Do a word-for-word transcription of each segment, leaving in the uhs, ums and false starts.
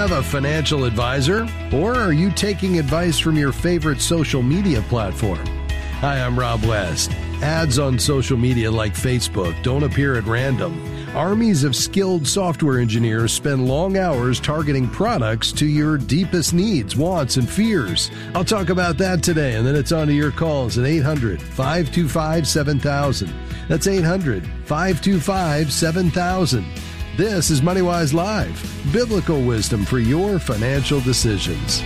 have a financial advisor, or are you taking advice from your favorite social media platform? Hi, I'm Rob West. Ads on social media like Facebook don't appear at random. Armies of skilled software engineers spend long hours targeting products to your deepest needs, wants, and fears. I'll talk about that today, and then it's on to your calls at eight hundred, five two five, seven thousand. That's eight hundred, five two five, seven thousand. This is MoneyWise Live, biblical wisdom for your financial decisions.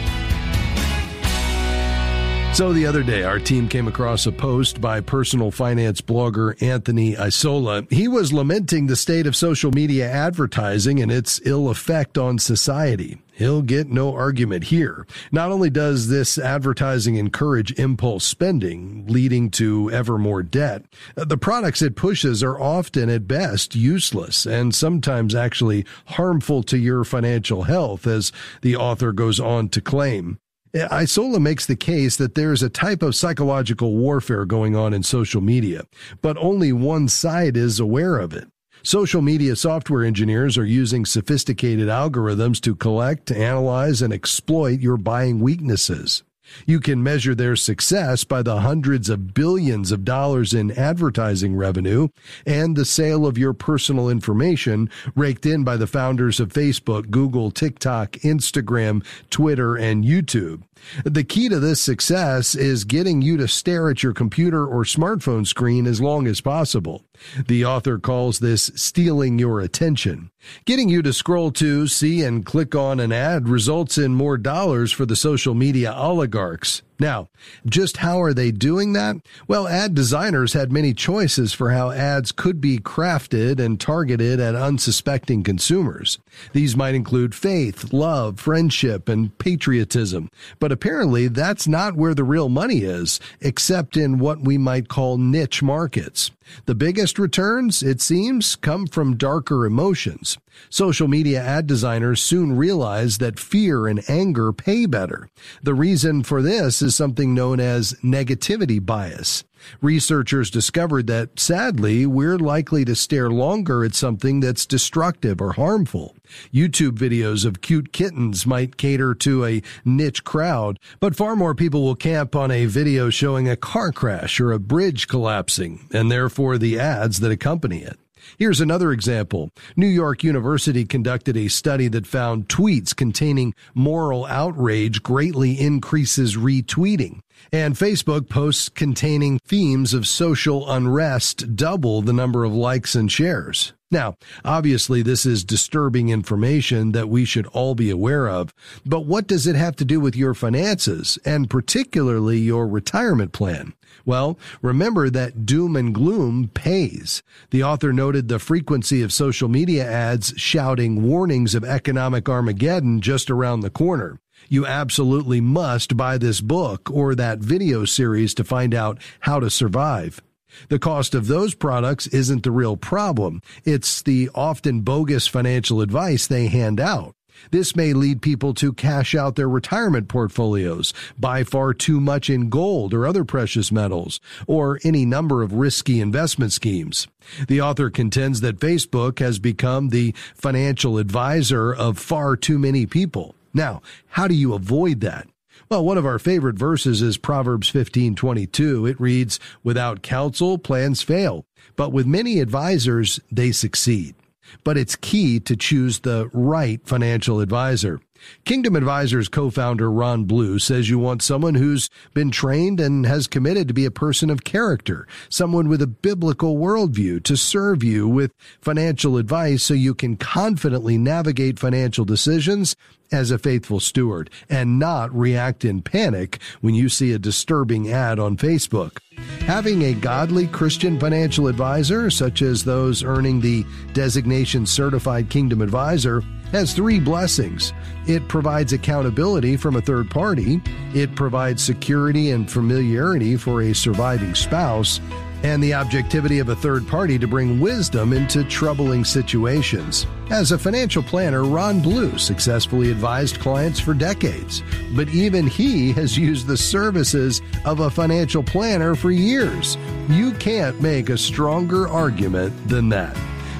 So the other day, our team came across a post by personal finance blogger Anthony Isola. He was lamenting the state of social media advertising and its ill effect on society. He'll get no argument here. Not only does this advertising encourage impulse spending, leading to ever more debt, the products it pushes are often at best useless and sometimes actually harmful to your financial health, as the author goes on to claim. Isola makes the case that there is a type of psychological warfare going on in social media, but only one side is aware of it. Social media software engineers are using sophisticated algorithms to collect, analyze, and exploit your buying weaknesses. You can measure their success by the hundreds of billions of dollars in advertising revenue and the sale of your personal information raked in by the founders of Facebook, Google, TikTok, Instagram, Twitter, and YouTube. The key to this success is getting you to stare at your computer or smartphone screen as long as possible. The author calls this stealing your attention. Getting you to scroll to, see, and click on an ad results in more dollars for the social media oligarchs. Now, just how are they doing that? Well, ad designers had many choices for how ads could be crafted and targeted at unsuspecting consumers. These might include faith, love, friendship, and patriotism. But apparently, that's not where the real money is, except in what we might call niche markets. The biggest returns, it seems, come from darker emotions. Social media ad designers soon realized that fear and anger pay better. The reason for this is something known as negativity bias. Researchers discovered that, sadly, we're likely to stare longer at something that's destructive or harmful. YouTube videos of cute kittens might cater to a niche crowd, but far more people will camp on a video showing a car crash or a bridge collapsing, and therefore the ads that accompany it. Here's another example. New York University conducted a study that found tweets containing moral outrage greatly increases retweeting, and Facebook posts containing themes of social unrest double the number of likes and shares. Now, obviously, this is disturbing information that we should all be aware of, but what does it have to do with your finances, and particularly your retirement plan? Well, remember that doom and gloom pays. The author noted the frequency of social media ads shouting warnings of economic Armageddon just around the corner. You absolutely must buy this book or that video series to find out how to survive. The cost of those products isn't the real problem. It's the often bogus financial advice they hand out. This may lead people to cash out their retirement portfolios, buy far too much in gold or other precious metals, or any number of risky investment schemes. The author contends that Facebook has become the financial advisor of far too many people. Now, how do you avoid that? Well, one of our favorite verses is Proverbs fifteen twenty-two. It reads, "Without counsel, plans fail, but with many advisors, they succeed." But it's key to choose the right financial advisor. Kingdom Advisors co-founder Ron Blue says you want someone who's been trained and has committed to be a person of character, someone with a biblical worldview to serve you with financial advice so you can confidently navigate financial decisions as a faithful steward and not react in panic when you see a disturbing ad on Facebook. Having a godly Christian financial advisor, such as those earning the designation Certified Kingdom Advisor, has three blessings. It provides accountability from a third party, it provides security and familiarity for a surviving spouse, and the objectivity of a third party to bring wisdom into troubling situations. As a financial planner, Ron Blue successfully advised clients for decades, but even he has used the services of a financial planner for years. You can't make a stronger argument than that.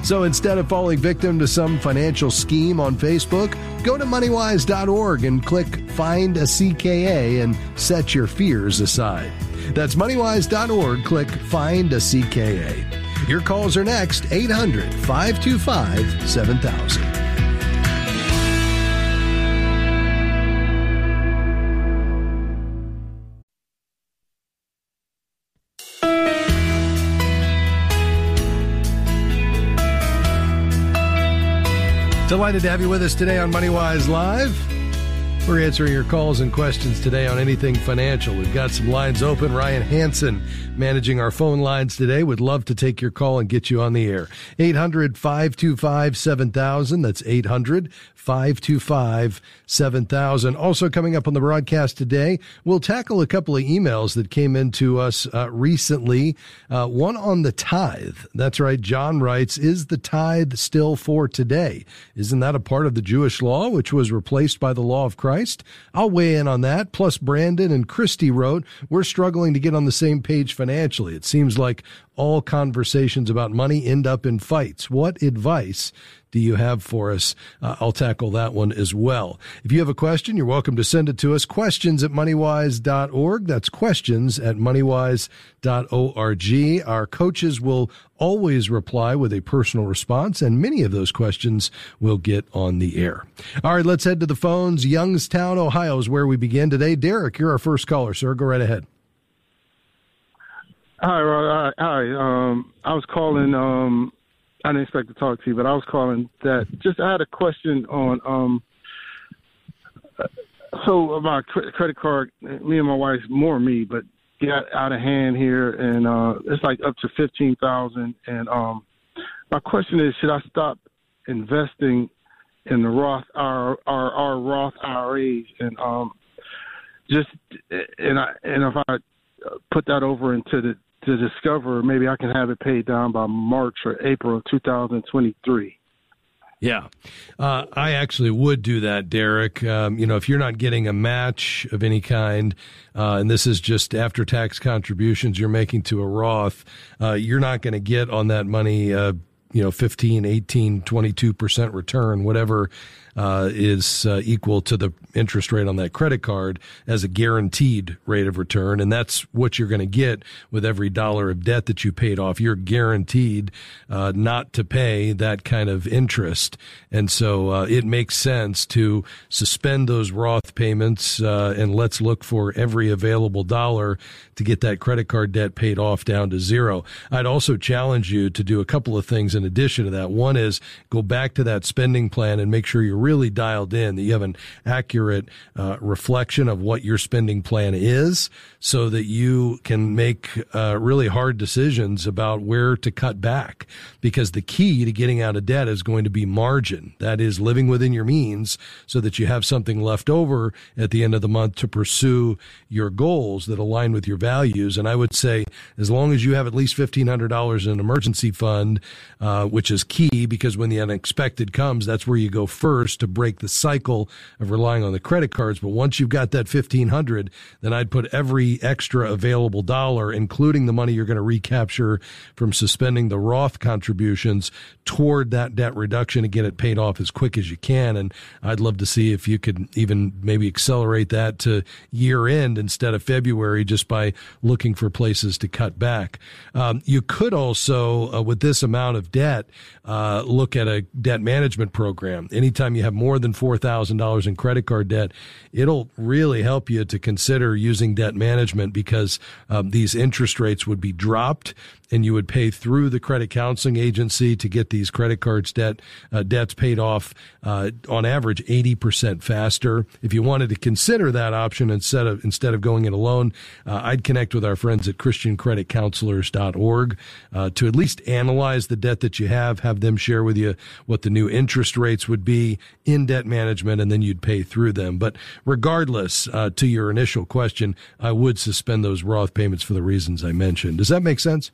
So instead of falling victim to some financial scheme on Facebook, go to money wise dot org and click Find a C K A and set your fears aside. That's money wise dot org. Click Find a C K A. Your calls are next. eight hundred, five two five, seven thousand. Delighted to have you with us today on MoneyWise Live. We're answering your calls and questions today on anything financial. We've got some lines open. Ryan Hansen managing our phone lines today. Would love to take your call and get you on the air. eight hundred, five two five, seven thousand. That's eight hundred, five two five, seven thousand. Also coming up on the broadcast today, we'll tackle a couple of emails that came into us uh, recently. Uh, one on the tithe. That's right. John writes, is the tithe still for today? Isn't that a part of the Jewish law, which was replaced by the law of Christ? I'll weigh in on that. Plus, Brandon and Christy wrote, we're struggling to get on the same page financially. It seems like all conversations about money end up in fights. What advice do you have for us? Uh, I'll tackle that one as well. If you have a question, you're welcome to send it to us. Questions at money wise dot org. That's questions at money wise dot org. Our coaches will always reply with a personal response, and many of those questions will get on the air. All right, let's head to the phones. Youngstown, Ohio is where we begin today. Derek, you're our first caller, sir. Go right ahead. Hi, Rod. Hi. Um, I was calling. Um, I didn't expect to talk to you, but I was calling that. Just I had a question on. Um, so my credit card, me and my wife, more me, but got out of hand here, and uh, it's like up to fifteen thousand. And um, my question is, should I stop investing in the Roth our our, our Roth I R As, and um, just and I and if I put that over into the to Discover, maybe I can have it paid down by March or April of two thousand twenty-three. Yeah, uh, I actually would do that, Derek. Um, you know, if you're not getting a match of any kind, uh, and this is just after-tax contributions you're making to a Roth, uh, you're not going to get on that money, uh, you know, fifteen, eighteen, twenty-two percent return, whatever uh, is uh, equal to the interest rate on that credit card as a guaranteed rate of return. And that's what you're going to get with every dollar of debt that you paid off. You're guaranteed uh, not to pay that kind of interest. And so uh, it makes sense to suspend those Roth payments uh, and let's look for every available dollar to get that credit card debt paid off down to zero. I'd also challenge you to do a couple of things in addition to that. One is go back to that spending plan and make sure you're really dialed in, that you have an accurate uh, reflection of what your spending plan is so that you can make uh, really hard decisions about where to cut back. Because the key to getting out of debt is going to be margin. That is living within your means so that you have something left over at the end of the month to pursue your goals that align with your values. And I would say as long as you have at least fifteen hundred dollars in an emergency fund, uh, which is key because when the unexpected comes, that's where you go first to break the cycle of relying on the credit cards. But once you've got that fifteen hundred, then I'd put every extra available dollar, including the money you're going to recapture from suspending the Roth contributions, toward that debt reduction and get it paid off as quick as you can. And I'd love to see if you could even maybe accelerate that to year end instead of February just by looking for places to cut back. Um, you could also, uh, with this amount of debt, uh, look at a debt management program. Anytime you have more than four thousand dollars in credit card debt, it'll really help you to consider using debt management because um, these interest rates would be dropped and you would pay through the credit counseling agency to get these credit cards debt uh, debts paid off uh, on average eighty percent faster. If you wanted to consider that option instead of instead of going it alone, uh, I'd connect with our friends at Christian Credit Counselors dot org uh, to at least analyze the debt that you have, have them share with you what the new interest rates would be in debt management, and then you'd pay through them. But regardless, uh, to your initial question, I would suspend those Roth payments for the reasons I mentioned. Does that make sense?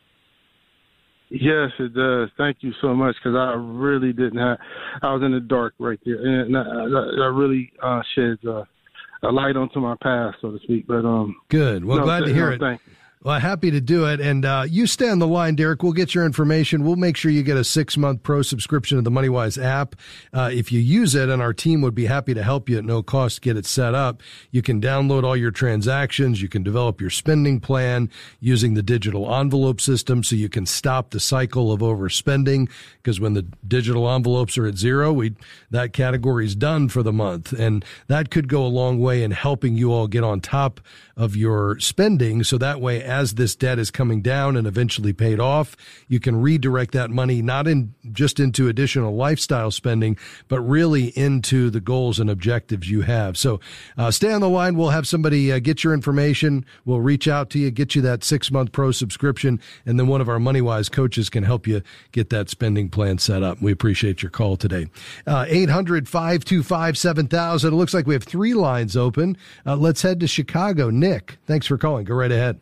Yes, it does. Thank you so much because I really didn't have – I was in the dark right there. And that really uh, sheds uh, a light onto my past, so to speak. But um, Good. Well, no, glad to hear no, it. Thank you. Well, happy to do it. And uh, you stay on the line, Derek. We'll get your information. We'll make sure you get a six-month pro subscription to the MoneyWise app. Uh, if you use it, and our team would be happy to help you at no cost to get it set up, you can download all your transactions. You can develop your spending plan using the digital envelope system so you can stop the cycle of overspending, because when the digital envelopes are at zero, we that category is done for the month. And that could go a long way in helping you all get on top of your spending, so that way, as this debt is coming down and eventually paid off, you can redirect that money not in just into additional lifestyle spending, but really into the goals and objectives you have. So uh, stay on the line. We'll have somebody uh, get your information. We'll reach out to you, get you that six-month pro subscription, and then one of our MoneyWise coaches can help you get that spending plan set up. We appreciate your call today. Uh, eight hundred, five two five, seven thousand. It looks like we have three lines open. Uh, let's head to Chicago. Nick, thanks for calling. Go right ahead.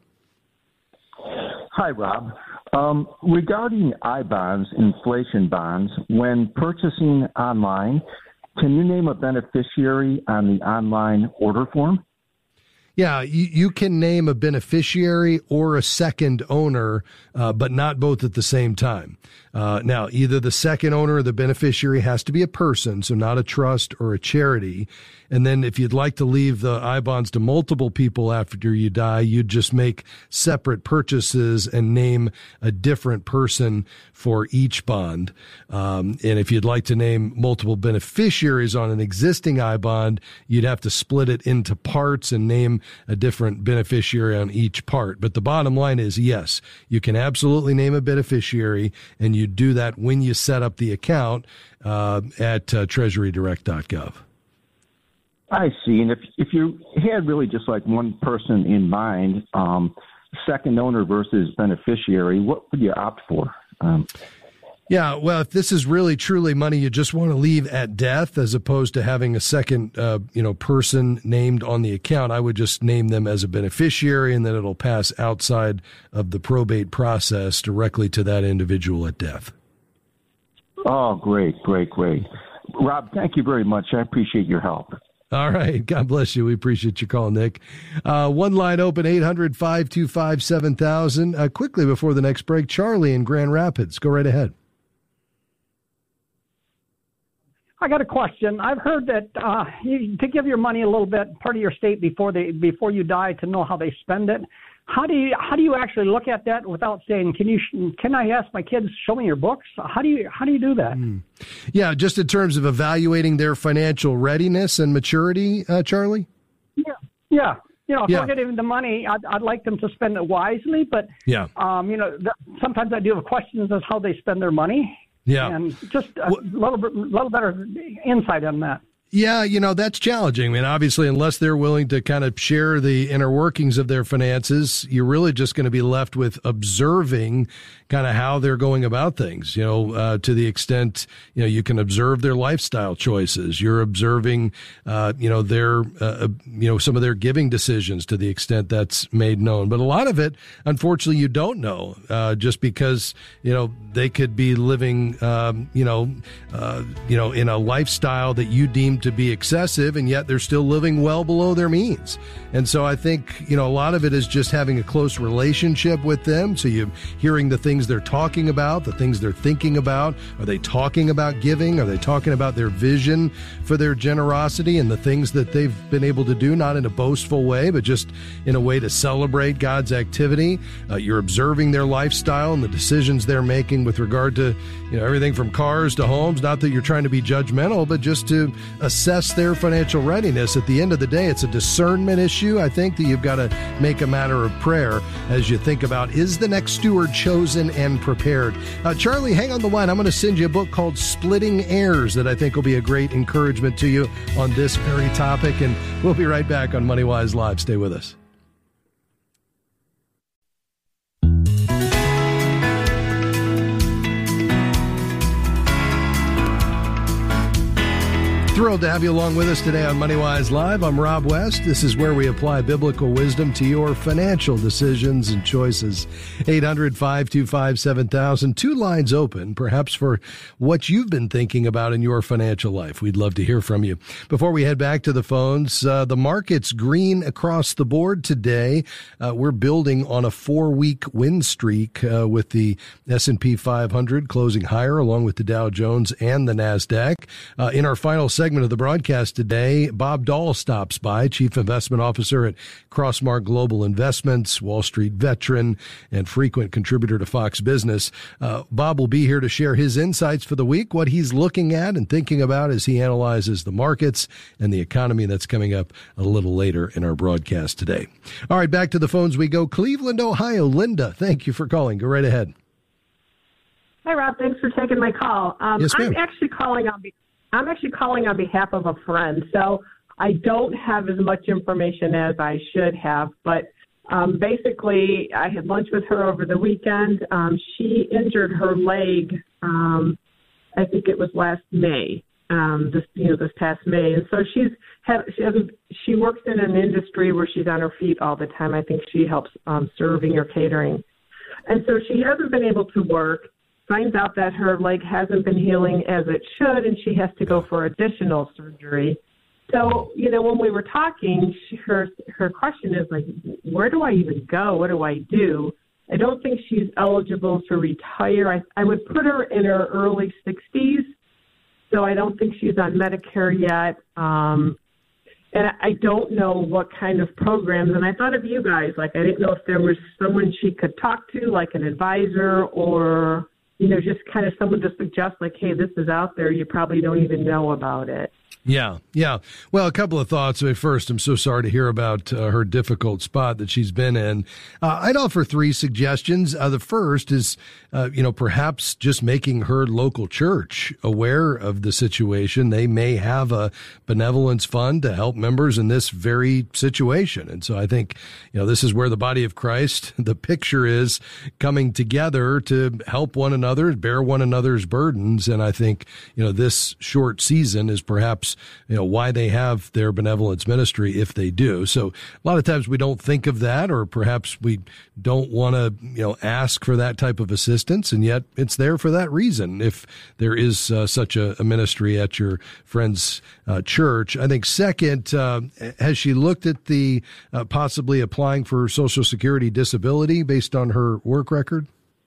Hi, Rob. Um, regarding I bonds, inflation bonds, when purchasing online, can you name a beneficiary on the online order form? Yeah, you, you can name a beneficiary or a second owner, uh, but not both at the same time. Uh, now, either the second owner or the beneficiary has to be a person, so not a trust or a charity. And then if you'd like to leave the I bonds to multiple people after you die, you'd just make separate purchases and name a different person for each bond. Um, and if you'd like to name multiple beneficiaries on an existing I bond, you'd have to split it into parts and name a different beneficiary on each part. But the bottom line is, yes, you can absolutely name a beneficiary, and you do that when you set up the account uh, at uh, treasury direct dot gov. I see. And if if you had really just like one person in mind, um, second owner versus beneficiary, what would you opt for? Um, Yeah, well, if this is really truly money you just want to leave at death, as opposed to having a second, uh, you know, person named on the account, I would just name them as a beneficiary, and then it'll pass outside of the probate process directly to that individual at death. Oh, great, great, great. Rob, thank you very much. I appreciate your help. All right. God bless you. We appreciate your call, Nick. Uh, one line open, eight hundred, five two five, seven thousand. Uh, quickly before the next break, Charlie in Grand Rapids. Go right ahead. I got a question. I've heard that uh, you, to give your money a little bit, part of your estate before they before you die, to know how they spend it. How do you how do you actually look at that without saying, can you can I ask my kids, show me your books? How do you how do you do that? Mm. Yeah, just in terms of evaluating their financial readiness and maturity, uh, Charlie. Yeah, yeah. You know, if yeah. we're getting the money, I'd, I'd like them to spend it wisely. But yeah, um, you know, th- sometimes I do have questions as how they spend their money. Yeah, and just a well, little bit, little better insight on that. Yeah, you know, that's challenging. I mean, obviously, unless they're willing to kind of share the inner workings of their finances, you're really just going to be left with observing kind of how they're going about things, you know, uh, to the extent, you know, you can observe their lifestyle choices. You're observing, uh, you know, their, uh, you know, some of their giving decisions to the extent that's made known. But a lot of it, unfortunately, you don't know, uh, just because, you know, they could be living, um, you know, uh, you know, in a lifestyle that you deem to be excessive, and yet they're still living well below their means. And so I think, you know, a lot of it is just having a close relationship with them. So you're hearing the things they're talking about, the things they're thinking about. Are they talking about giving? Are they talking about their vision for their generosity and the things that they've been able to do, not in a boastful way, but just in a way to celebrate God's activity? Uh, you're observing their lifestyle and the decisions they're making with regard to, you know, everything from cars to homes. Not that you're trying to be judgmental, but just to assess their financial readiness. At the end of the day, it's a discernment issue, I think, that you've got to make a matter of prayer as you think about, is the next steward chosen and prepared? Uh, Charlie, hang on the line. I'm going to send you a book called Splitting Heirs that I think will be a great encouragement to you on this very topic. And we'll be right back on MoneyWise Live. Stay with us. Thrilled to have you along with us today on MoneyWise Live. I'm Rob West. This is where we apply biblical wisdom to your financial decisions and choices. eight hundred, five two five, seven thousand. Two lines open, perhaps for what you've been thinking about in your financial life. We'd love to hear from you. Before we head back to the phones, uh, the market's green across the board today. Uh, we're building on a four-week win streak uh, with the S and P five hundred closing higher, along with the Dow Jones and the NASDAQ. Uh, in our final segment of the broadcast today, Bob Dahl stops by, Chief Investment Officer at Crossmark Global Investments, Wall Street veteran, and frequent contributor to Fox Business. Uh, Bob will be here to share his insights for the week, what he's looking at and thinking about as he analyzes the markets and the economy. That's coming up a little later in our broadcast today. All right, back to the phones we go. Cleveland, Ohio. Linda, thank you for calling. Go right ahead. Hi, Rob. Thanks for taking my call. Um, yes, ma'am. I'm actually calling on be- I'm actually calling on behalf of a friend, so I don't have as much information as I should have. But um, basically, I had lunch with her over the weekend. Um, she injured her leg. Um, I think it was last May. Um, this you know this past May, and so she's had, she has she works in an industry where she's on her feet all the time. I think she helps um, serving or catering, and so she hasn't been able to work. Finds out that her leg hasn't been healing as it should, and she has to go for additional surgery. So, you know, when we were talking, she, her her question is like, where do I even go? What do I do? I don't think she's eligible to retire. I, I would put her in her early sixties, so I don't think she's on Medicare yet. Um, and I don't know what kind of programs. And I thought of you guys. Like, I didn't know if there was someone she could talk to, like an advisor, or you know, just kind of someone to suggest, like, hey, this is out there. You probably don't even know about it. Yeah, yeah. Well, a couple of thoughts. First, I'm so sorry to hear about uh, her difficult spot that she's been in. Uh, I'd offer three suggestions. Uh, the first is, uh, you know, perhaps just making her local church aware of the situation. They may have a benevolence fund to help members in this very situation. And so I think, you know, this is where the body of Christ, the picture is coming together to help one another, bear one another's burdens. And I think, you know, this short season is perhaps you know, why they have their benevolence ministry if they do. So a lot of times we don't think of that, or perhaps we don't want to, you know, ask for that type of assistance. And yet it's there for that reason. If there is uh, such a, a ministry at your friend's uh, church. I think second, uh, has she looked at the uh, possibly applying for Social Security disability based on her work record?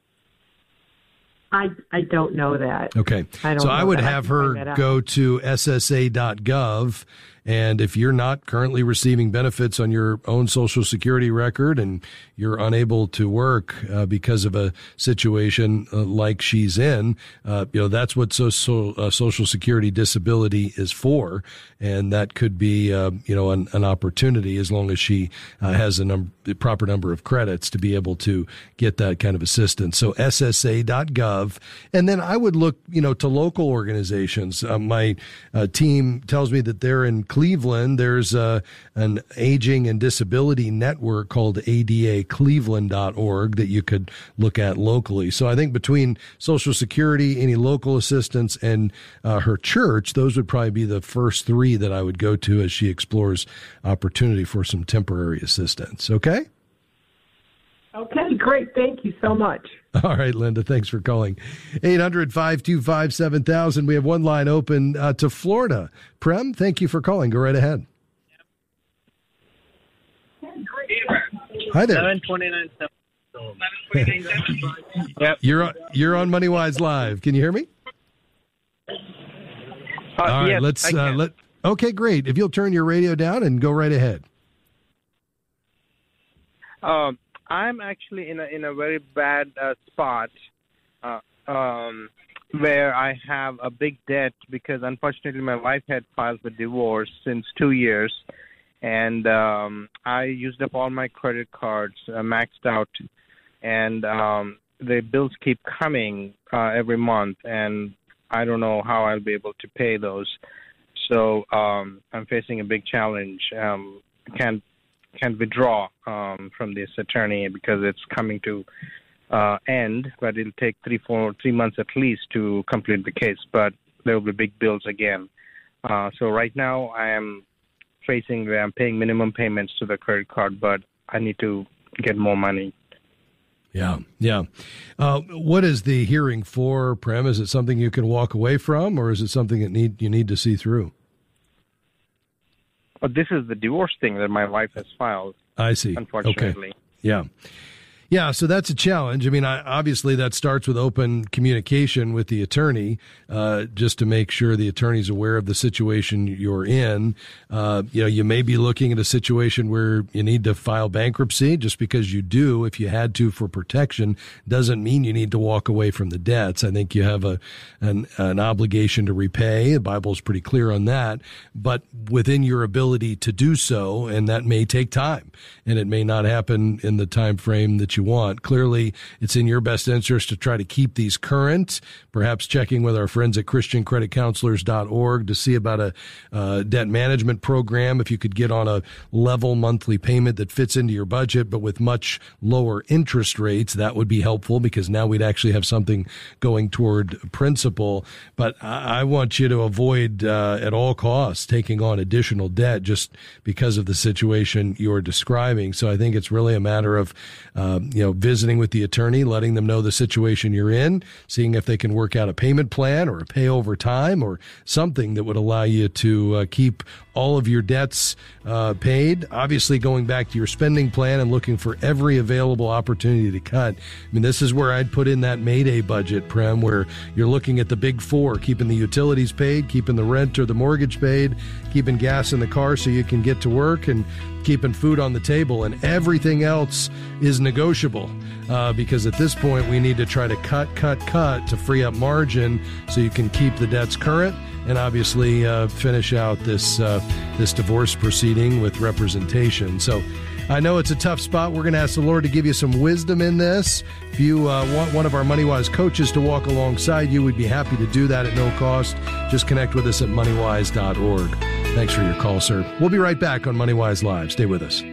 I, I don't know that. Okay. I don't so know I would that. have I her go to S S A dot gov. And if you're not currently receiving benefits on your own Social Security record and you're unable to work uh, because of a situation uh, like she's in, uh, you know, that's what so, so, uh, Social Security disability is for. And that could be, uh, you know, an, an opportunity as long as she uh, has a num- the proper number of credits to be able to get that kind of assistance. So S S A dot gov. And then I would look, you know, to local organizations. Uh, my uh, team tells me that they're in Cleveland. There's uh, an aging and disability network called A D A Cleveland dot org that you could look at locally. So I think between Social Security, any local assistance, and uh, her church, those would probably be the first three that I would go to as she explores opportunity for some temporary assistance. Okay? Okay, great. Thank you so much. All right, Linda, thanks for calling. eight hundred, five two five, seven thousand. We have one line open uh, to Florida. Prem, thank you for calling. Go right ahead. Hi there. seven twenty-nine Yep. You're on, you're on MoneyWise Live. Can you hear me? Uh, All right, yes, let's I uh, can. let. Okay, great. If you'll turn your radio down and go right ahead. Um, I'm actually in a in a very bad uh, spot, uh, um, where I have a big debt because unfortunately my wife had filed for divorce since two years, and um, I used up all my credit cards, uh, maxed out, and um, the bills keep coming uh, every month, and I don't know how I'll be able to pay those. So um, I'm facing a big challenge. Um, can't can't withdraw um, from this attorney because it's coming to uh, end, but it'll take three, four, three months at least to complete the case. But there will be big bills again. Uh, so right now I am facing where I'm paying minimum payments to the credit card, but I need to get more money. Yeah, yeah. Uh, what is the hearing for, Prem? Is it something you can walk away from, or is it something that need you need to see through? But this is the divorce thing that my wife has filed. I see. Unfortunately. Okay. Yeah. Yeah, so that's a challenge. I mean, I, obviously that starts with open communication with the attorney, uh, just to make sure the attorney's aware of the situation you're in. Uh, you know, you may be looking at a situation where you need to file bankruptcy. Just because you do, if you had to for protection, doesn't mean you need to walk away from the debts. I think you have a an, an obligation to repay. The Bible's pretty clear on that, but within your ability to do so, and that may take time, and it may not happen in the time frame that you want. Clearly, it's in your best interest to try to keep these current, perhaps checking with our friends at Christian Credit Counselors dot org to see about a uh, debt management program. If you could get on a level monthly payment that fits into your budget, but with much lower interest rates, that would be helpful, because now we'd actually have something going toward principal. But I, I want you to avoid uh, at all costs taking on additional debt just because of the situation you're describing. So I think it's really a matter of uh, you know, visiting with the attorney, letting them know the situation you're in, seeing if they can work out a payment plan or a pay over time or something that would allow you to uh, keep all of your debts uh, paid. Obviously, going back to your spending plan and looking for every available opportunity to cut. I mean, this is where I'd put in that Mayday budget, Prem, where you're looking at the big four, keeping the utilities paid, keeping the rent or the mortgage paid, keeping gas in the car so you can get to work, and keeping food on the table, and everything else is negotiable, uh, because at this point we need to try to cut, cut, cut to free up margin so you can keep the debts current and obviously uh, finish out this uh, this divorce proceeding with representation. So I know it's a tough spot. We're going to ask the Lord to give you some wisdom in this. If you uh, want one of our MoneyWise coaches to walk alongside you, we'd be happy to do that at no cost. Just connect with us at money wise dot org. Thanks for your call, sir. We'll be right back on MoneyWise Live. Stay with us.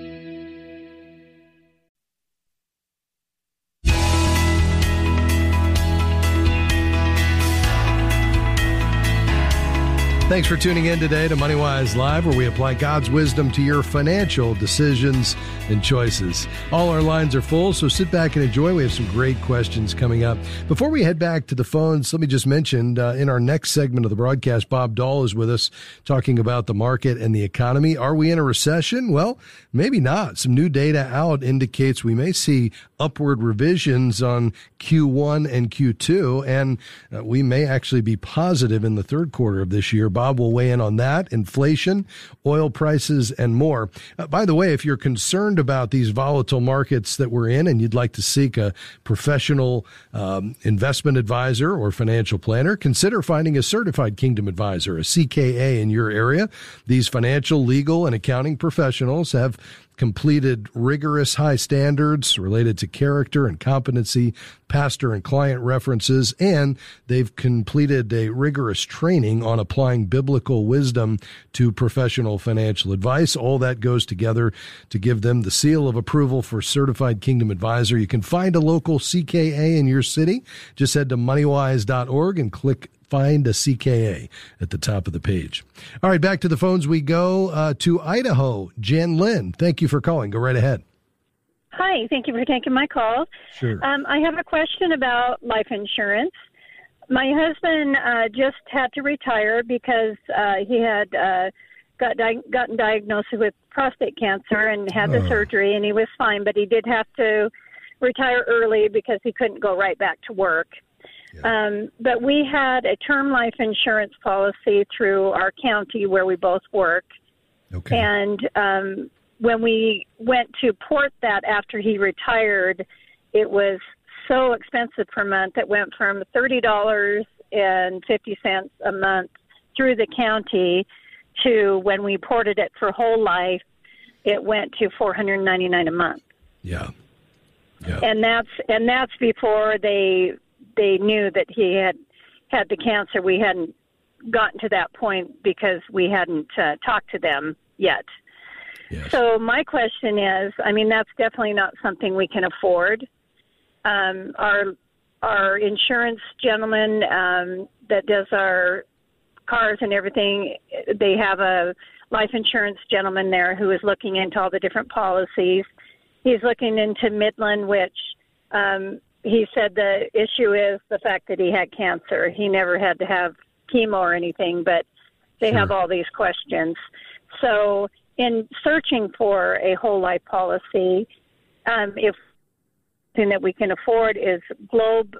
Thanks for tuning in today to MoneyWise Live, where we apply God's wisdom to your financial decisions and choices. All our lines are full, so sit back and enjoy. We have some great questions coming up. Before we head back to the phones, let me just mention, uh, in our next segment of the broadcast, Bob Dahl is with us talking about the market and the economy. Are we in a recession? Well, maybe not. Some new data out indicates we may see upward revisions on Q one and Q two, and uh, we may actually be positive in the third quarter of this year. Bob will weigh in on that, inflation, oil prices, and more. Uh, by the way, if you're concerned about these volatile markets that we're in and you'd like to seek a professional um, investment advisor or financial planner, consider finding a certified Kingdom advisor, a C K A, in your area. These financial, legal, and accounting professionals have completed rigorous high standards related to character and competency, pastor and client references, and they've completed a rigorous training on applying biblical wisdom to professional financial advice. All that goes together to give them the seal of approval for Certified Kingdom Advisor. You can find a local C K A in your city. Just head to money wise dot org and click Find a C K A at the top of the page. All right, back to the phones we go, uh, to Idaho. Jen Lynn, thank you for calling. Go right ahead. Hi, thank you for taking my call. Sure. Um, I have a question about life insurance. My husband uh, just had to retire because uh, he had uh, got di- gotten diagnosed with prostate cancer and had the Oh. surgery, and he was fine, but he did have to retire early because he couldn't go right back to work. Yeah. Um, but we had a term life insurance policy through our county where we both work. Okay. And um, when we went to port that after he retired, it was so expensive per month. It went from thirty dollars and fifty cents a month through the county to, when we ported it for whole life, it went to four hundred ninety-nine dollars a month. Yeah. Yeah. And that's and that's before they they knew that he had had the cancer. We hadn't gotten to that point because we hadn't uh, talked to them yet. Yes. So my question is, I mean, that's definitely not something we can afford. Um, our our insurance gentleman um, that does our cars and everything, they have a life insurance gentleman there who is looking into all the different policies. He's looking into Midland, which um, he said the issue is the fact that he had cancer. He never had to have chemo or anything, but they Sure. have all these questions. So in searching for a whole life policy, um, if something that we can afford is Globe,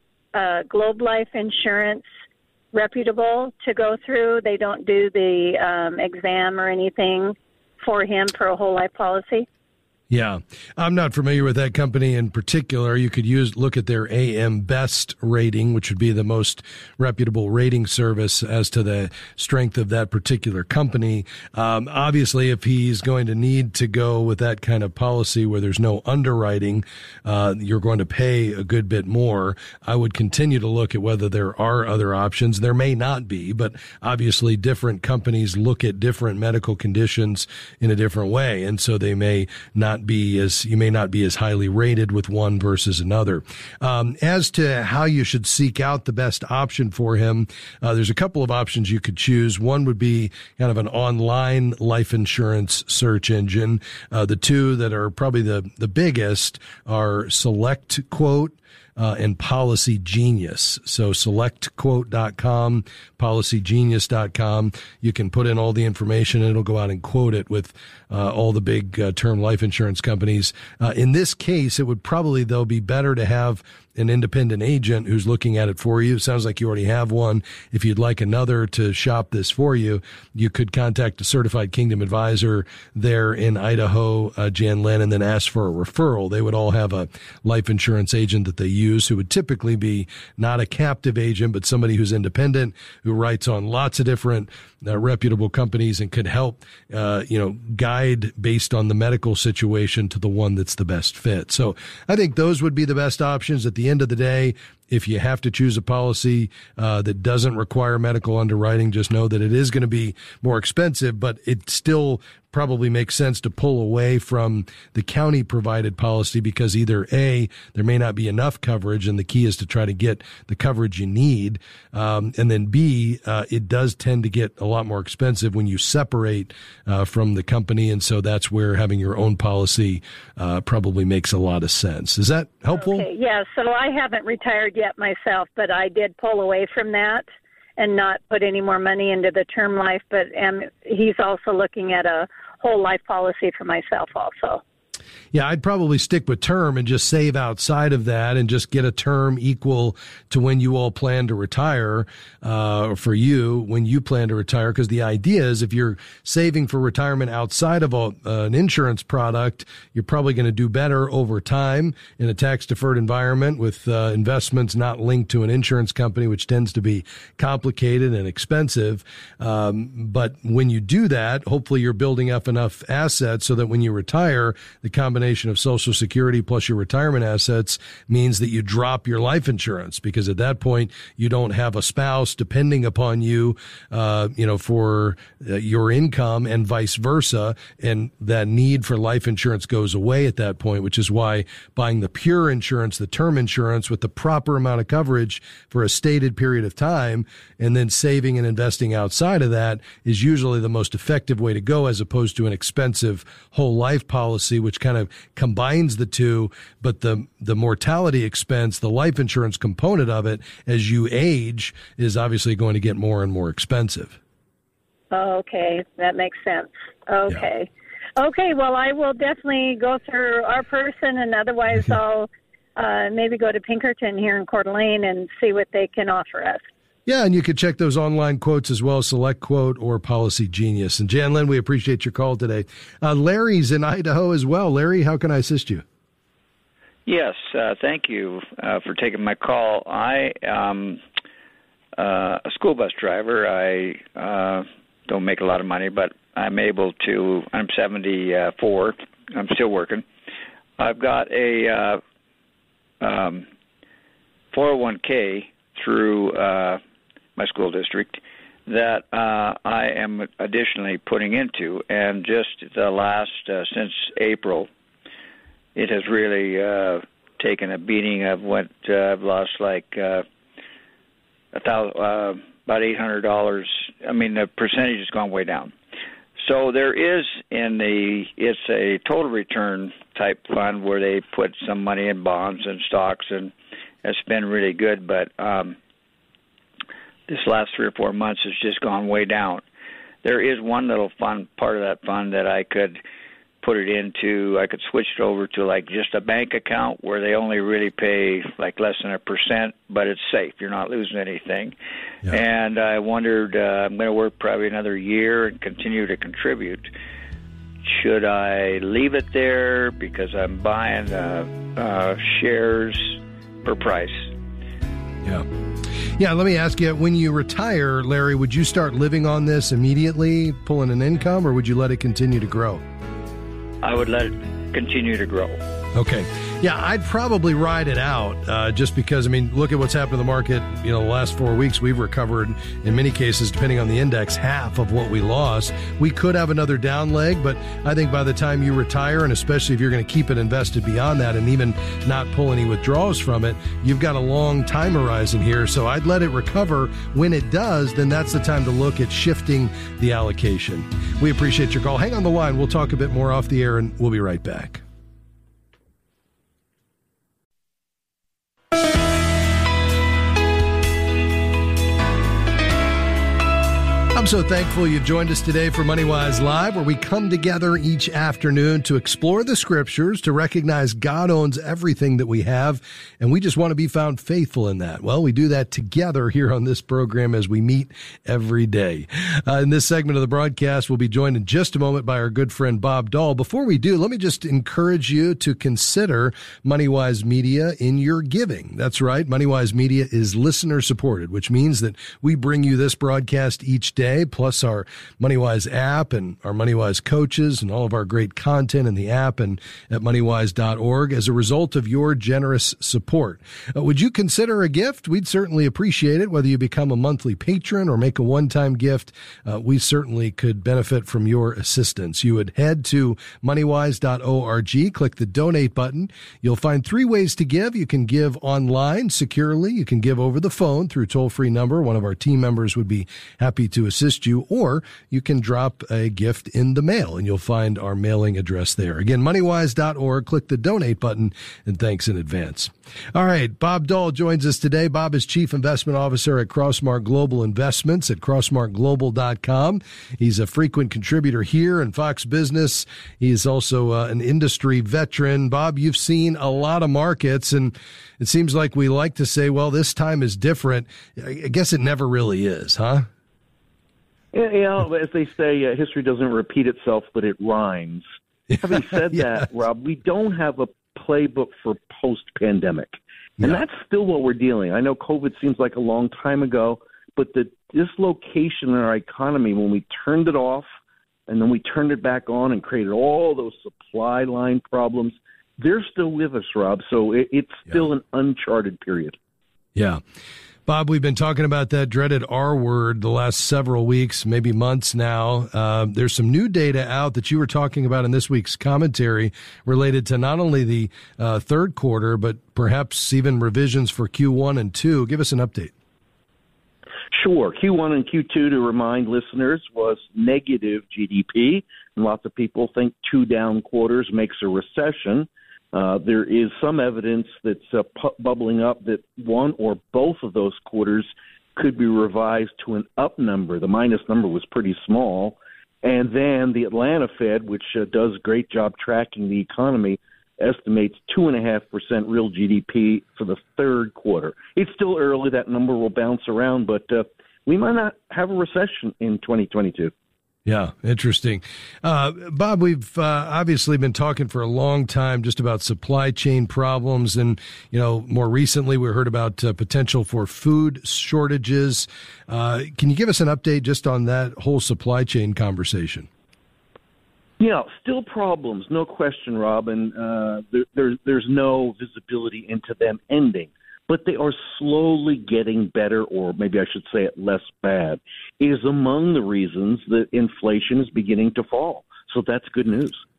uh, Globe Life Insurance, reputable to go through. They don't do the um, exam or anything for him for a whole life policy. Yeah, I'm not familiar with that company in particular. You could use look at their A M Best rating, which would be the most reputable rating service as to the strength of that particular company. Um, obviously, if he's going to need to go with that kind of policy where there's no underwriting, uh, you're going to pay a good bit more. I would continue to look at whether there are other options. There may not be, but obviously different companies look at different medical conditions in a different way, and so they may not be as you may not be as highly rated with one versus another. Um, as to how you should seek out the best option for him, uh, there's a couple of options you could choose. One would be kind of an online life insurance search engine. Uh, the two that are probably the the biggest are Select Quote Uh, and Policy Genius. So select quote dot com, policy genius dot com. You can put in all the information and it'll go out and quote it with uh, all the big uh, term life insurance companies. Uh, in this case, it would probably, though, be better to have an independent agent who's looking at it for you. It sounds like you already have one. If you'd like another to shop this for you, you could contact a certified Kingdom advisor there in Idaho, uh, Jan Lynn, and then ask for a referral. They would all have a life insurance agent that they use who would typically be not a captive agent, but somebody who's independent, who writes on lots of different uh, reputable companies and could help, uh, you know, guide based on the medical situation to the one that's the best fit. So I think those would be the best options. At the end of the day, if you have to choose a policy uh, that doesn't require medical underwriting, just know that it is going to be more expensive, but it still probably makes sense to pull away from the county provided policy because either A, there may not be enough coverage, and the key is to try to get the coverage you need. Um, and then B, uh, it does tend to get a lot more expensive when you separate uh, from the company. And so that's where having your own policy uh, probably makes a lot of sense. Is that helpful? Okay, yeah, so I haven't retired yet myself, but I did pull away from that and not put any more money into the term life, but um, he's also looking at a whole life policy for myself also. Yeah, I'd probably stick with term and just save outside of that and just get a term equal to when you all plan to retire, uh, for you, when you plan to retire. Because the idea is if you're saving for retirement outside of a, uh, an insurance product, you're probably going to do better over time in a tax-deferred environment with uh, investments not linked to an insurance company, which tends to be complicated and expensive. Um, but when you do that, hopefully you're building up enough assets so that when you retire, the combination of Social Security plus your retirement assets means that you drop your life insurance, because at that point you don't have a spouse depending upon you, uh, you know, for uh, your income and vice versa. And that need for life insurance goes away at that point, which is why buying the pure insurance, the term insurance with the proper amount of coverage for a stated period of time, and then saving and investing outside of that is usually the most effective way to go, as opposed to an expensive whole life policy, which kind of combines the two. But the, the mortality expense, the life insurance component of it as you age, is obviously going to get more and more expensive. Okay, that makes sense. Okay. Yeah. Okay, well, I will definitely go through our person, and otherwise I'll uh, maybe go to Pinkerton here in Coeur d'Alene and see what they can offer us. Yeah, and you can check those online quotes as well, Select Quote or Policy Genius. And Jan Lynn, we appreciate your call today. Uh, Larry's in Idaho as well. Larry, how can I assist you? Yes, uh, thank you uh, for taking my call. I am uh, a school bus driver. I uh, don't make a lot of money, but I'm able to, I'm seventy-four. I'm still working. I've got a uh, um, four oh one k through uh, my school district that uh, I am additionally putting into, and just the last, uh, since April, it has really uh, taken a beating. I've went, uh, I've lost like uh, a thousand, uh, about eight hundred dollars. I mean, the percentage has gone way down. So there is in the, it's a total return type fund where they put some money in bonds and stocks, and it's been really good. But um, this last three or four months has just gone way down. There is one little fund, part of that fund that I could put it into. I could switch it over to like just a bank account where they only really pay like less than a percent, but it's safe. You're not losing anything. Yeah. And I wondered, uh, I'm going to work probably another year and continue to contribute. Should I leave it there because I'm buying uh, uh, shares per price? Yeah. Yeah, let me ask you, when you retire, Larry, would you start living on this immediately, pulling an income, or would you let it continue to grow? I would let it continue to grow. Okay. Yeah, I'd probably ride it out uh, just because, I mean, look at what's happened to the market. You know, the last four weeks, we've recovered, in many cases, depending on the index, half of what we lost. We could have another down leg, but I think by the time you retire, and especially if you're going to keep it invested beyond that and even not pull any withdrawals from it, you've got a long time horizon here. So I'd let it recover. When it does, then that's the time to look at shifting the allocation. We appreciate your call. Hang on the line. We'll talk a bit more off the air, and we'll be right back. I'm so thankful you've joined us today for MoneyWise Live, where we come together each afternoon to explore the scriptures, to recognize God owns everything that we have, and we just want to be found faithful in that. Well, we do that together here on this program as we meet every day. Uh, in this segment of the broadcast, we'll be joined in just a moment by our good friend Bob Dahl. Before we do, let me just encourage you to consider MoneyWise Media in your giving. That's right. MoneyWise Media is listener supported, which means that we bring you this broadcast each day, plus our MoneyWise app and our MoneyWise coaches and all of our great content in the app and at moneywise dot org as a result of your generous support. Uh, would you consider a gift? We'd certainly appreciate it, whether you become a monthly patron or make a one-time gift. Uh, we certainly could benefit from your assistance. You would head to moneywise dot org, click the donate button. You'll find three ways to give. You can give online securely. You can give over the phone through toll-free number. One of our team members would be happy to assist you, or you can drop a gift in the mail, and you'll find our mailing address there. Again, moneywise dot org, click the donate button, and thanks in advance. All right, Bob Dahl joins us today. Bob is Chief Investment Officer at Crossmark Global Investments at crossmark global dot com. He's a frequent contributor here in Fox Business. He is also uh, an industry veteran. Bob, you've seen a lot of markets, and it seems like we like to say, well, this time is different. I guess it never really is, huh? Yeah, you know, as they say, uh, history doesn't repeat itself, but it rhymes. Having said yes. that, Rob, we don't have a playbook for post-pandemic. And yeah. that's still what we're dealing. I know COVID seems like a long time ago, but the dislocation in our economy, when we turned it off and then we turned it back on and created all those supply line problems, they're still with us, Rob. So it, it's still yeah. an uncharted period. Yeah. Bob, we've been talking about that dreaded R word the last several weeks, maybe months now. Uh, there's some new data out that you were talking about in this week's commentary related to not only the uh, third quarter, but perhaps even revisions for Q one and two. Give us an update. Sure. Q one and Q two, to remind listeners, was negative G D P. And lots of people think two down quarters makes a recession. Uh, there is some evidence that's uh, pu- bubbling up that one or both of those quarters could be revised to an up number. The minus number was pretty small. And then the Atlanta Fed, which uh, does a great job tracking the economy, estimates two point five percent real G D P for the third quarter. It's still early. That number will bounce around, but uh, we might not have a recession in twenty twenty-two. Yeah, interesting. Uh, Bob, we've uh, obviously been talking for a long time just about supply chain problems. And, you know, more recently we heard about uh, potential for food shortages. Uh, can you give us an update just on that whole supply chain conversation? Yeah, still problems, no question, Rob. And uh, there, there, there's no visibility into them ending. But they are slowly getting better, or maybe I should say it less bad, is among the reasons that inflation is beginning to fall. So that's good news.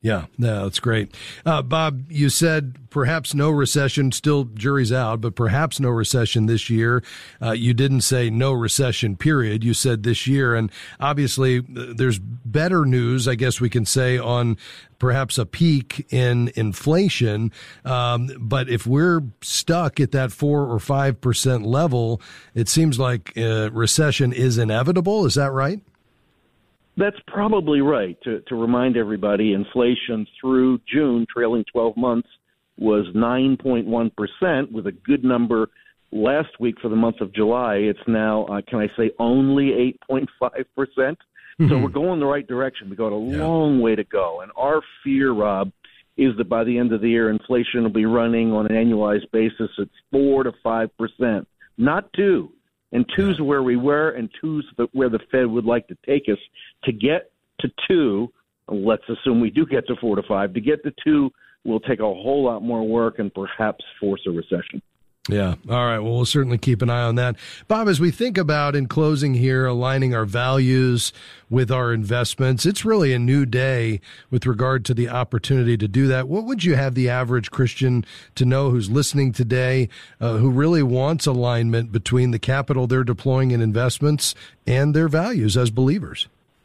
Yeah, no, that's great. Uh, Bob, you said perhaps no recession, still jury's out, but perhaps no recession this year. Uh, you didn't say no recession, period. You said this year. And obviously there's better news, I guess we can say, on perhaps a peak in inflation. Um, but if we're stuck at that four or five percent level, it seems like uh, recession is inevitable. Is that right? That's probably right. To, to remind everybody, inflation through June, trailing twelve months, was nine point one percent, with a good number last week for the month of July. It's now, uh, can I say, only eight point five percent. Mm-hmm. So we're going the right direction. We've got a yeah. long way to go. And our fear, Rob, is that by the end of the year, inflation will be running on an annualized basis at four to five percent, not two. And two's yeah. where we were, and two's the, where the Fed would like to take us. To get to two, let's assume we do get to four to five. To get to two will take a whole lot more work and perhaps force a recession. Yeah. All right. Well, we'll certainly keep an eye on that. Bob, as we think about, in closing here, aligning our values with our investments, it's really a new day with regard to the opportunity to do that. What would you have the average Christian to know who's listening today, uh, who really wants alignment between the capital they're deploying in investments and their values as believers?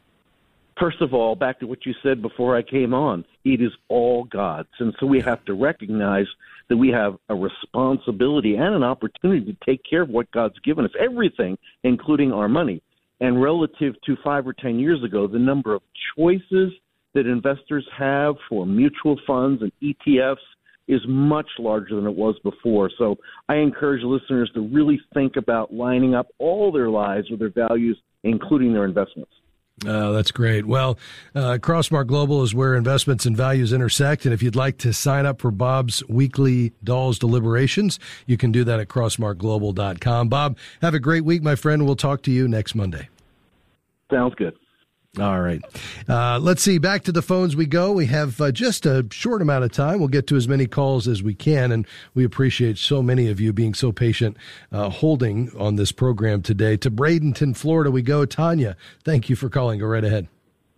First of all, back to what you said before I came on, it is all God's. And so we have to recognize that we have a responsibility and an opportunity to take care of what God's given us, everything, including our money. And relative to five or ten years ago, the number of choices that investors have for mutual funds and E T Fs is much larger than it was before. So I encourage listeners to really think about lining up all their lives with their values, including their investments. Oh, that's great. Well, uh, Crossmark Global is where investments and values intersect. And if you'd like to sign up for Bob's weekly Dolls Deliberations, you can do that at crossmark global dot com. Bob, have a great week, my friend. We'll talk to you next Monday. Sounds good. All right. Uh, let's see. Back to the phones we go. We have uh, just a short amount of time. We'll get to as many calls as we can, and we appreciate so many of you being so patient uh, holding on this program today. To Bradenton, Florida, we go. Tanya, thank you for calling. Go right ahead.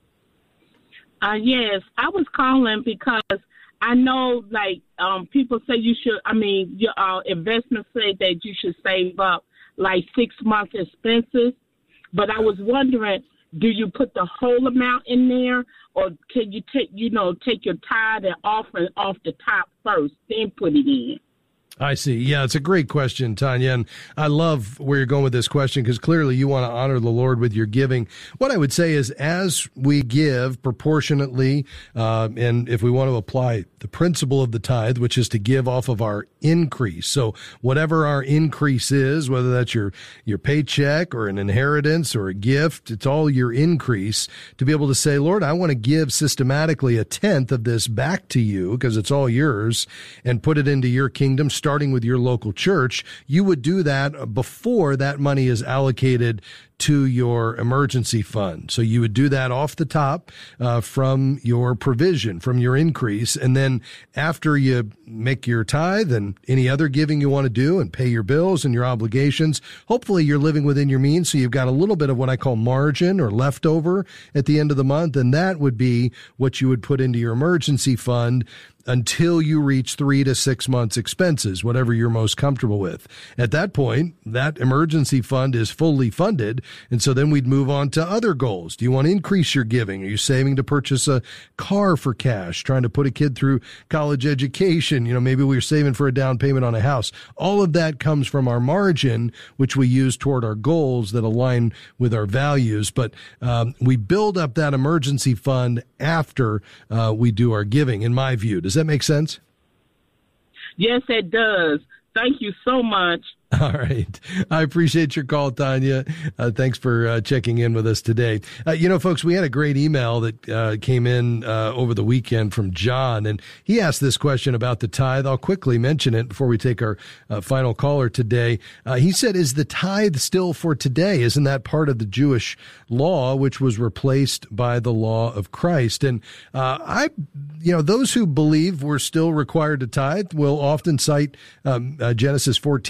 Uh, yes, I was calling because I know, like, um, people say you should, I mean, your uh, investments say that you should save up, like, six months expenses, but I was wondering, do you put the whole amount in there, or can you take, you know, take your tithe and offering off the top first, then put it in? I see. Yeah, it's a great question, Tanya, and I love where you're going with this question because clearly you want to honor the Lord with your giving. What I would say is as we give proportionately, uh, and if we want to apply the principle of the tithe, which is to give off of our increase. So whatever our increase is, whether that's your, your paycheck or an inheritance or a gift, it's all your increase to be able to say, Lord, I want to give systematically a tenth of this back to you because it's all yours and put it into your kingdom, starting with your local church. You would do that before that money is allocated to your emergency fund. So you would do that off the top uh, from your provision, from your increase. And then after you make your tithe and any other giving you want to do and pay your bills and your obligations, hopefully you're living within your means. So you've got a little bit of what I call margin or leftover at the end of the month. And that would be what you would put into your emergency fund until you reach three to six months expenses, whatever you're most comfortable with. At that point, that emergency fund is fully funded. And so then we'd move on to other goals. Do you want to increase your giving? Are you saving to purchase a car for cash, trying to put a kid through college education? You know, maybe we're saving for a down payment on a house. All of that comes from our margin, which we use toward our goals that align with our values. But um, we build up that emergency fund after uh, we do our giving, in my view. Does that make sense? Yes, it does. Thank you so much. All right. I appreciate your call, Tanya. Uh, thanks for uh, checking in with us today. Uh, you know, folks, we had a great email that uh, came in uh, over the weekend from John, and he asked this question about the tithe. I'll quickly mention it before we take our uh, final caller today. Uh, he said, is the tithe still for today? Isn't that part of the Jewish law, which was replaced by the law of Christ? And uh, I, you know, those who believe we're still required to tithe will often cite um, uh, Genesis fourteen twenty.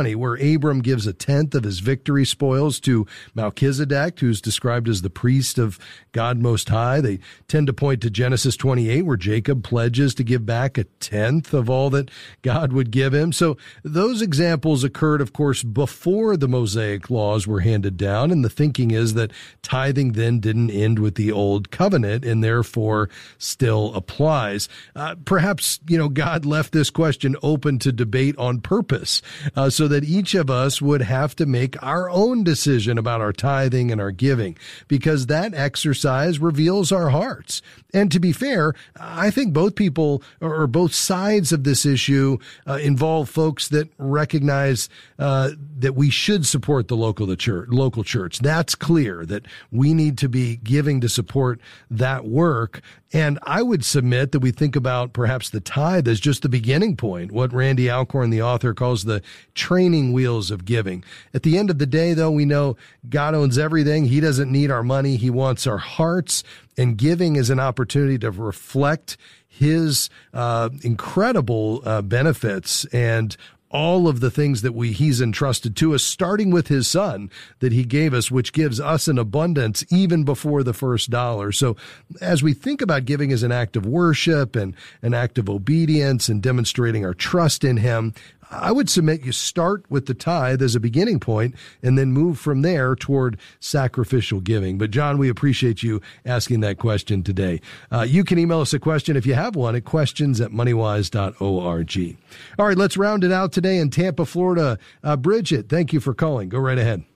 twenty, where Abram gives a tenth of his victory spoils to Melchizedek, who's described as the priest of God Most High. They tend to point to Genesis twenty-eight, where Jacob pledges to give back a tenth of all that God would give him. So those examples occurred, of course, before the Mosaic laws were handed down, and the thinking is that tithing then didn't end with the old covenant and therefore still applies. Uh, perhaps, you know, God left this question open to debate on purpose, uh, so that each of us would have to make our own decision about our tithing and our giving, because that exercise reveals our hearts. And to be fair, I think both people or both sides of this issue uh, involve folks that recognize uh, that we should support the local the church, local church. That's clear that we need to be giving to support that work. And I would submit that we think about perhaps the tithe as just the beginning point, what Randy Alcorn, the author, calls the training wheels of giving. At the end of the day, though, we know God owns everything. He doesn't need our money. He wants our hearts. And giving is an opportunity to reflect his uh, incredible uh, benefits and all of the things that we he's entrusted to us, starting with his son that he gave us, which gives us an abundance even before the first dollar. So as we think about giving as an act of worship and an act of obedience and demonstrating our trust in him, I would submit you start with the tithe as a beginning point and then move from there toward sacrificial giving. But John, we appreciate you asking that question today. Uh, you can email us a question if you have one at questions at moneywise dot org. All right, let's round it out today in Tampa, Florida. Uh, Bridget, thank you for calling. Go right ahead.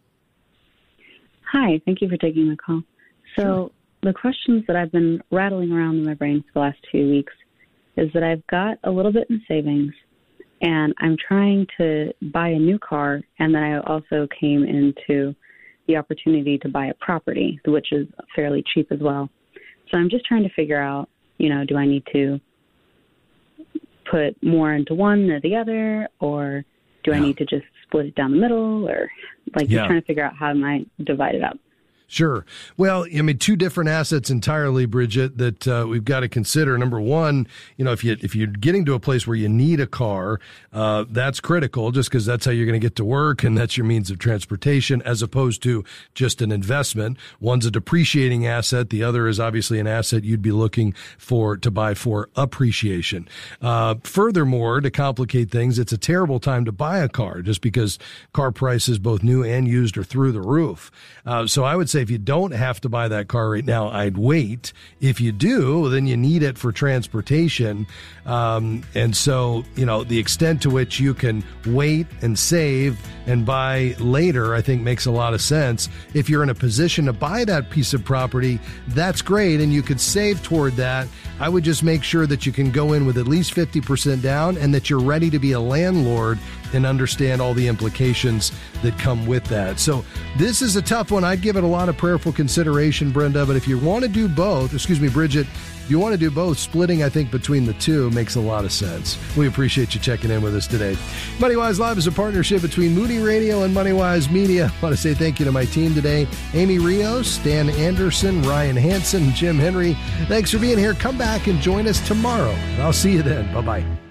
Hi, thank you for taking the call. So sure. The questions that I've been rattling around in my brain for the last two weeks is that I've got a little bit in savings, and I'm trying to buy a new car, and then I also came into the opportunity to buy a property, which is fairly cheap as well. So I'm just trying to figure out, you know, do I need to put more into one or the other, or do yeah. I need to just split it down the middle, or like yeah. just trying to figure out how I might divide it up. Sure. Well, I mean, two different assets entirely, Bridget, that uh, we've got to consider. Number one, you know, if you if you're getting to a place where you need a car, uh, that's critical, just because that's how you're going to get to work and that's your means of transportation, as opposed to just an investment. One's a depreciating asset; the other is obviously an asset you'd be looking for to buy for appreciation. Uh, furthermore, to complicate things, it's a terrible time to buy a car, just because car prices, both new and used, are through the roof. Uh, so I would say, if you don't have to buy that car right now, I'd wait. If you do, then you need it for transportation. Um, and so, you know, the extent to which you can wait and save and buy later, I think makes a lot of sense. If you're in a position to buy that piece of property, that's great, and you could save toward that. I would just make sure that you can go in with at least fifty percent down and that you're ready to be a landlord and understand all the implications that come with that. So this is a tough one. I'd give it a lot of prayerful consideration, Brenda, but if you want to do both, excuse me, Bridget, if you want to do both, splitting, I think, between the two makes a lot of sense. We appreciate you checking in with us today. MoneyWise Live is a partnership between Moody Radio and MoneyWise Media. I want to say thank you to my team today, Amy Rios, Dan Anderson, Ryan Hansen, Jim Henry. Thanks for being here. Come back and join us tomorrow. I'll see you then. Bye-bye.